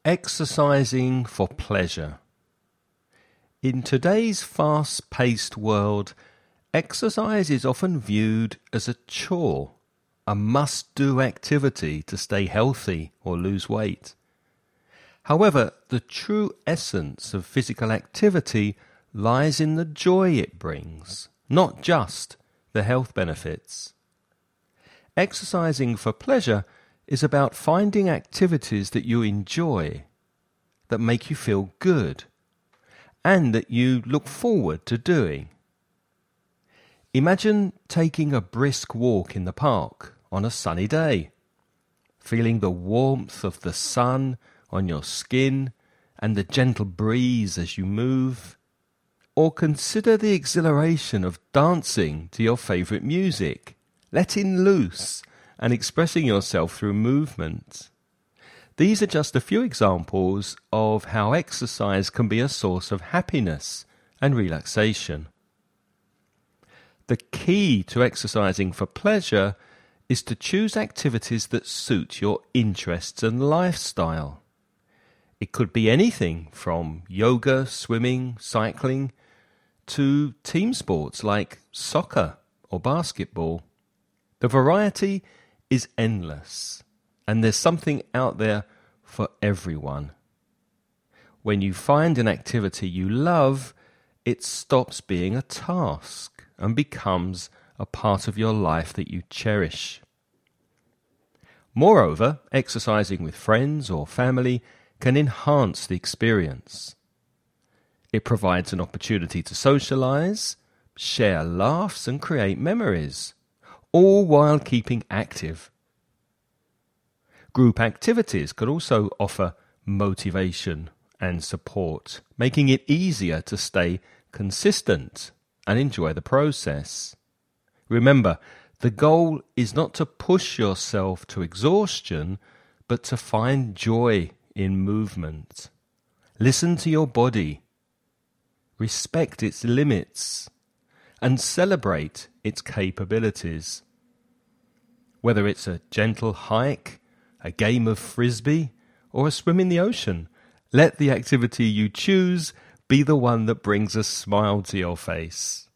Exercising for pleasure. In today's fast-paced world, exercise is often viewed as a chore, a must-do activity to stay healthy or lose weight. However, the true essence of physical activity lies in the joy it brings, not just the health benefits. Exercising for pleasure is about finding activities that you enjoy, that make you feel good, and that you look forward to doing. Imagine taking a brisk walk in the park on a sunny day, feeling the warmth of the sun on your skin and the gentle breeze as you move. Or consider the exhilaration of dancing to your favourite music, letting loose and expressing yourself through movement. These are just a few examples of how exercise can be a source of happiness and relaxation. The key to exercising for pleasure is to choose activities that suit your interests and lifestyle. It could be anything from yoga, swimming, cycling, to team sports like soccer or basketball. The variety is endless, and there's something out there for everyone. When you find an activity you love, it stops being a task and becomes a part of your life that you cherish. Moreover, exercising with friends or family can enhance the experience. It provides an opportunity to socialize, share laughs and create memories, all while keeping active. Group activities could also offer motivation and support, making it easier to stay consistent and enjoy the process. Remember, the goal is not to push yourself to exhaustion, but to find joy in movement. Listen to your body, respect its limits, and celebrate its capabilities. Whether it's a gentle hike, a game of frisbee, or a swim in the ocean, let the activity you choose be the one that brings a smile to your face.